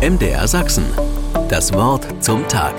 MDR Sachsen. Das Wort zum Tag.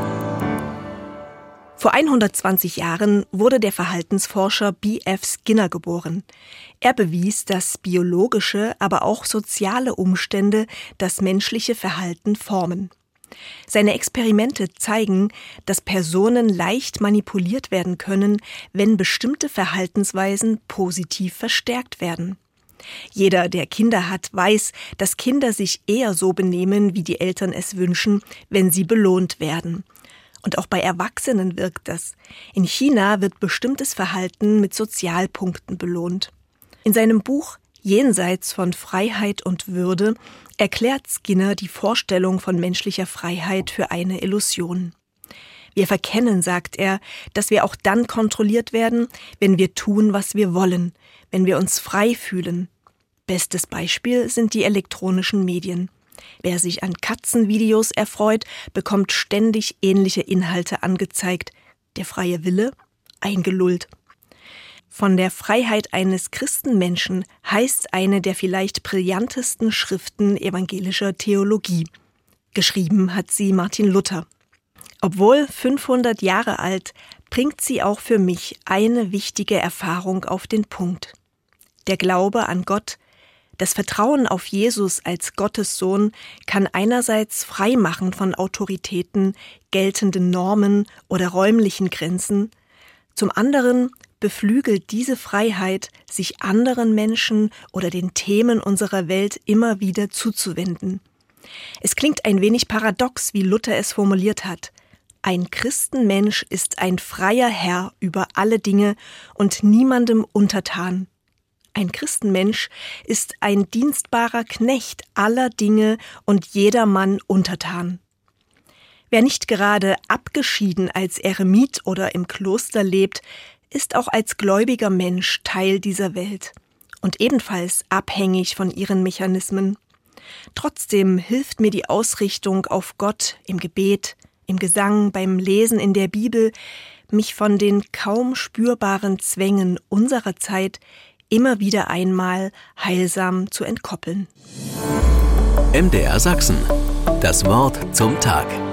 Vor 120 Jahren wurde der Verhaltensforscher B.F. Skinner geboren. Er bewies, dass biologische, aber auch soziale Umstände das menschliche Verhalten formen. Seine Experimente zeigen, dass Personen leicht manipuliert werden können, wenn bestimmte Verhaltensweisen positiv verstärkt werden. Jeder, der Kinder hat, weiß, dass Kinder sich eher so benehmen, wie die Eltern es wünschen, wenn sie belohnt werden. Und auch bei Erwachsenen wirkt das. In China wird bestimmtes Verhalten mit Sozialpunkten belohnt. In seinem Buch Jenseits von Freiheit und Würde erklärt Skinner die Vorstellung von menschlicher Freiheit für eine Illusion. Wir verkennen, sagt er, dass wir auch dann kontrolliert werden, wenn wir tun, was wir wollen, wenn wir uns frei fühlen. Bestes Beispiel sind die elektronischen Medien. Wer sich an Katzenvideos erfreut, bekommt ständig ähnliche Inhalte angezeigt. Der freie Wille? Eingelullt. Von der Freiheit eines Christenmenschen heißt eine der vielleicht brillantesten Schriften evangelischer Theologie. Geschrieben hat sie Martin Luther. Obwohl 500 Jahre alt, bringt sie auch für mich eine wichtige Erfahrung auf den Punkt. Der Glaube an Gott, das Vertrauen auf Jesus als Gottes Sohn kann einerseits frei machen von Autoritäten, geltenden Normen oder räumlichen Grenzen. Zum anderen beflügelt diese Freiheit, sich anderen Menschen oder den Themen unserer Welt immer wieder zuzuwenden. Es klingt ein wenig paradox, wie Luther es formuliert hat. Ein Christenmensch ist ein freier Herr über alle Dinge und niemandem untertan. Ein Christenmensch ist ein dienstbarer Knecht aller Dinge und jedermann untertan. Wer nicht gerade abgeschieden als Eremit oder im Kloster lebt, ist auch als gläubiger Mensch Teil dieser Welt und ebenfalls abhängig von ihren Mechanismen. Trotzdem hilft mir die Ausrichtung auf Gott im Gebet, im Gesang, beim Lesen in der Bibel, mich von den kaum spürbaren Zwängen unserer Zeit immer wieder einmal heilsam zu entkoppeln. MDR Sachsen. Das Wort zum Tag.